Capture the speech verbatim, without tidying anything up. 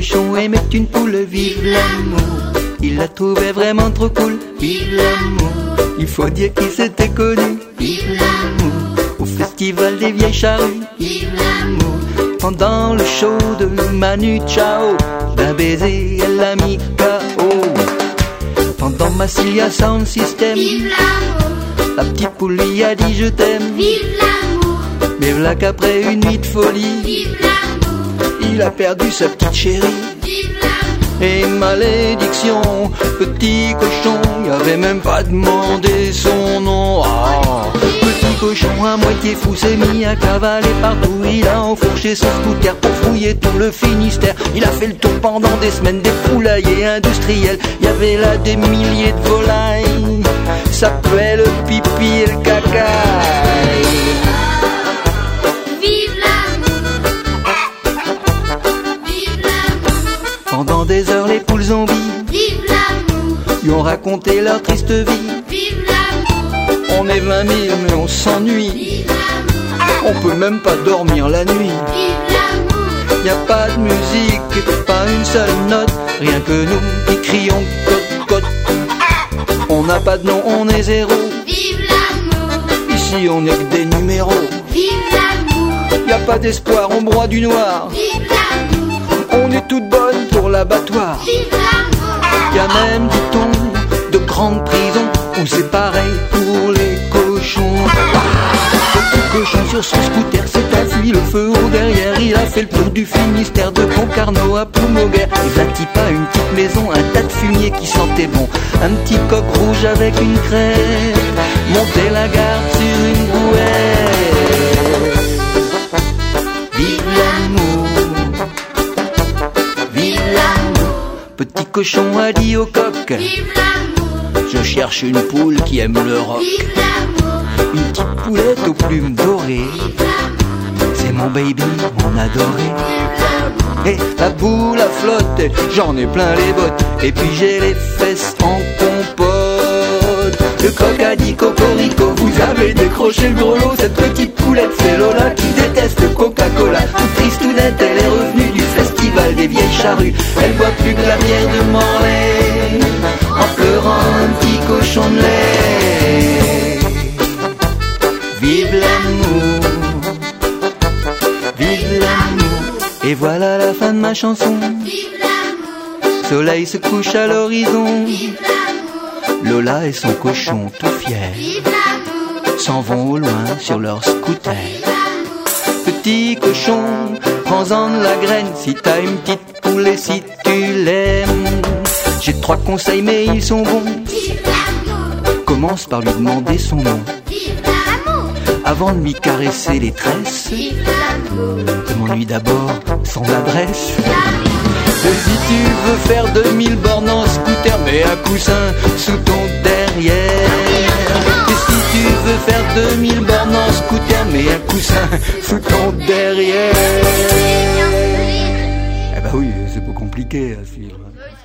cochon aimait une poule, vive l'amour. Il la trouvait vraiment trop cool, vive l'amour. Il faut dire qu'ils s'étaient connus, vive l'amour. Au festival des vieilles charrues, vive l'amour. Pendant le show de Manu Chao, d'un baiser elle l'a mis K O. Pendant Massilia Sound System, vive l'amour. La petite poule lui a dit je t'aime, vive l'amour. Mais voilà qu'après une nuit de folie, vive l'amour. Il a perdu sa petite chérie, vive l'amour. Et malédiction, petit cochon, il avait même pas demandé son nom. Oh, petit cochon à moitié fou s'est mis à cavaler partout. Il a enfourché son scooter pour fouiller tout le Finistère. Il a fait le tour pendant des semaines des poulaillers industriels. Il y avait là des milliers de volailles, ça puait le pipi et le caca. Pendant des heures les poules zombies, vive l'amour, lui ont raconté leur triste vie. Vive l'amour. On est vingt mille mais on s'ennuie. Vive l'amour. On peut même pas dormir la nuit. Vive l'amour. Y a pas de musique, pas une seule note, rien que nous qui crions cote cote. On n'a pas de nom, on est zéro. Vive l'amour. Ici on est que des numéros. Vive l'amour. Y a pas d'espoir, on broie du noir. Vive l'amour. On est toutes bonnes pour l'abattoir. Vive l'amour. Y a même, dit-on, de grandes prisons où c'est pareil pour les cochons. Le cochon sur son scooter s'est enfui, le feu au derrière. Il a fait le tour du Finistère, de Concarneau à Ploumoguer. Il bâtit pas une petite maison, un tas de fumier qui sentait bon. Un petit coq rouge avec une crête, monter la garde sur une brouette. Vive l'amour. Petit cochon a dit au coq, vive l'amour. Je cherche une poule qui aime le rock. Vive l'amour. Une petite poulette aux plumes dorées. C'est mon baby, mon adoré. Et la boule a flotté, j'en ai plein les bottes. Et puis j'ai les fesses en compote. Le coq a dit cocorico, vous avez décroché le gros lot. Cette petite poulette c'est Lola qui déteste le Coca-Cola. Toute tristounette, elle est revenue du festival des vieilles charrues. Elle boit plus que la bière de Morlaix, en pleurant un petit cochon de lait. Vive l'amour, vive l'amour. Et voilà la fin de ma chanson. Vive l'amour. Soleil se couche à l'horizon. Vive l'amour. Lola et son cochon tout fiers Vive l'amour. s'en vont au loin sur leur scooter. Vive l'amour. Petit cochon, prends-en de la graine si t'as une petite poule et si tu l'aimes. J'ai trois conseils mais ils sont bons. Vive l'amour. Commence par lui demander son nom. Vive l'amour. Avant de lui caresser les tresses, Vive l'amour. demande-lui d'abord son adresse. Et si tu veux faire deux mille bornes en scooter, mets un coussin sous ton derrière. Et si tu veux faire deux mille bornes en scooter, mets un coussin sous ton derrière. Eh ben oui, c'est pas compliqué à suivre.